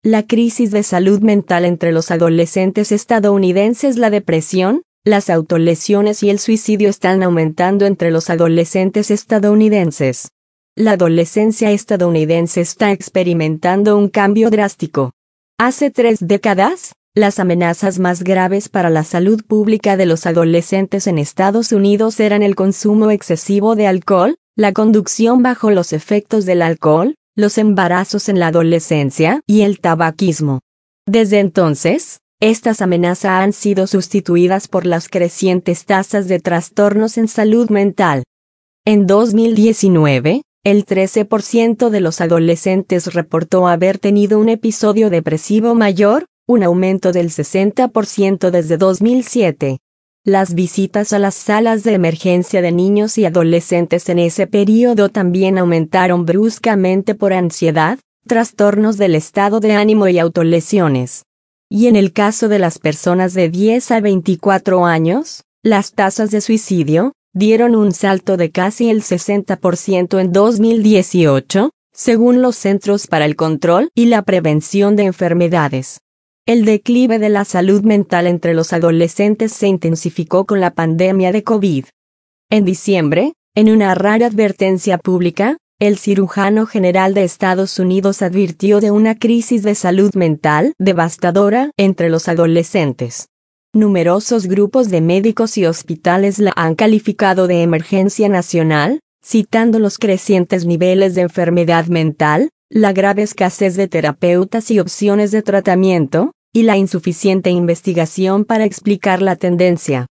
La crisis de salud mental entre los adolescentes estadounidenses. La depresión, las autolesiones y el suicidio están aumentando entre los adolescentes estadounidenses. La adolescencia estadounidense está experimentando un cambio drástico. Hace 3 décadas, las amenazas más graves para la salud pública de los adolescentes en Estados Unidos eran el consumo excesivo de alcohol, la conducción bajo los efectos del alcohol, los embarazos en la adolescencia y el tabaquismo. Desde entonces, estas amenazas han sido sustituidas por las crecientes tasas de trastornos en salud mental. En 2019, el 13% de los adolescentes reportó haber tenido un episodio depresivo mayor, un aumento del 60% desde 2007. Las visitas a las salas de emergencia de niños y adolescentes en ese periodo también aumentaron bruscamente por ansiedad, trastornos del estado de ánimo y autolesiones. Y en el caso de las personas de 10 a 24 años, las tasas de suicidio dieron un salto de casi el 60% en 2018, según los Centros para el Control y la Prevención de Enfermedades. El declive de la salud mental entre los adolescentes se intensificó con la pandemia de COVID. En diciembre, en una rara advertencia pública, el cirujano general de Estados Unidos advirtió de una crisis de salud mental devastadora entre los adolescentes. Numerosos grupos de médicos y hospitales la han calificado de emergencia nacional, citando los crecientes niveles de enfermedad mental, la grave escasez de terapeutas y opciones de tratamiento, y la insuficiente investigación para explicar la tendencia.